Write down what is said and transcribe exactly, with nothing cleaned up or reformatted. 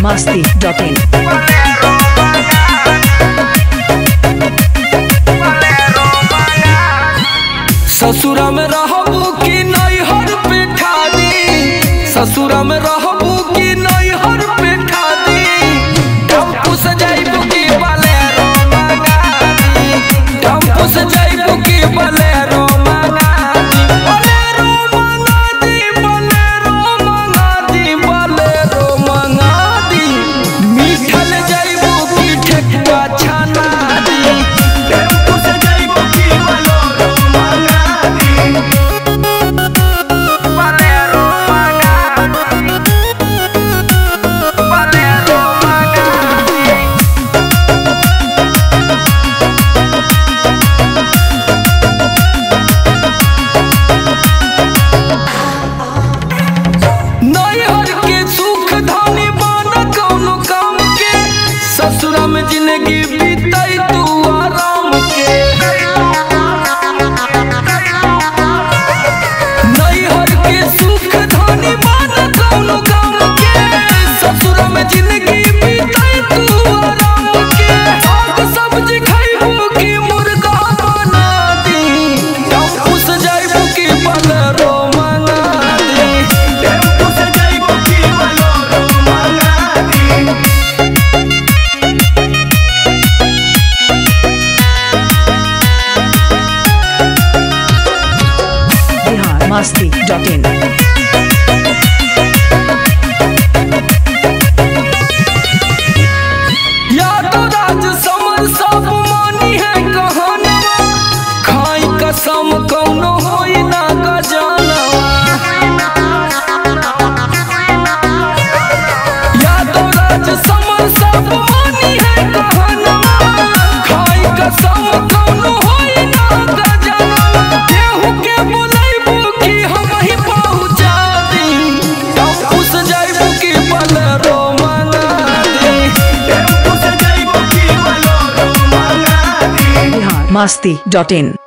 masti dot in. ससुरा में रहबू की नैहर पे ठादी, ससुरा में रहबू की नैहर पे ठादी, टेम्पू से जाइबू की बोलेरो मंगादी, टेम्पू से जाइबू की बोलेरो मंगादी, बोलेरो मंगादी, बोलेरो मंगादी, बोलेरो मंगादी, मीठल जाइबू की ठेकुआ छाना दी, टेम्पू से जाइबू की बोलेरो ससुरा में जिंदगी बीतई तू आराम के, नैहर के सुख धनी मान कौनो काम के, ससुरा में जिंदगी बीतई तू आराम के, साग सब्जी खाइबू की मुर्गा बना दी, टेम्पू से जाइबू की बोलेरो मंगा दी, टेम्पू से जाइबू की बोलेरो मंगा दी। masti dot in. या तो राज समर सब मानी है कहानवा, खाई कसम कौनो होई ना गजानवा, या तो राज समर सब मानी है कहानवा, खाई कसम कौनो होई ना गजानवा, केहू के बुलाइबू की हम ही पहुंचा दी, टेम्पू से जाइबू की बोलेरो मंगा दी, टेम्पू से जाइबू की बोलेरो मंगा दी। masti dot in.